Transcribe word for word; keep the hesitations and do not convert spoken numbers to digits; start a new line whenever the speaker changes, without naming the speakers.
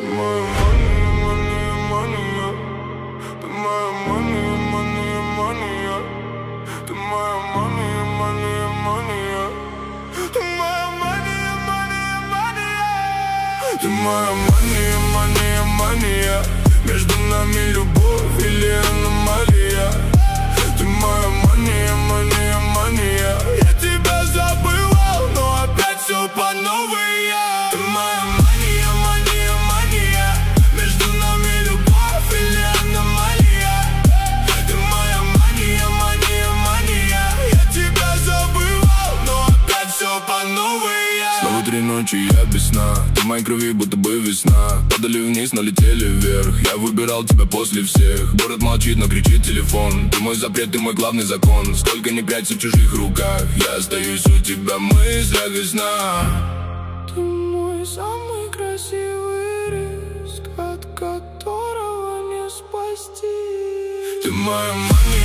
моя мания, мания, мания. Ты моя мания, мания, мания. Ты моя мания, мания, мания. Ты моя мания, мания, мания. Ты моя мания, мания, мания. Между нами любовь или аномалия? Ты моя мания, мания, мания. Я тебя забывал, но опять все по новой. Ты моя мания, мания, мания. Между нами любовь или аномалия? Ты моя мания, мания, мания. Я тебя забывал, но опять все по новой. Снова три ночи я без сна. Ты в моей крови будто бы весна. Падали вниз, но летели вверх. Я выбирал тебя после всех. Город молчит, но кричит телефон. Ты мой запрет, ты мой главный закон. Сколько не прячься в чужих руках, я остаюсь у тебя в мыслях и снах. Ты мой самый красивый риск, от которого не спасти. Ты моя мания.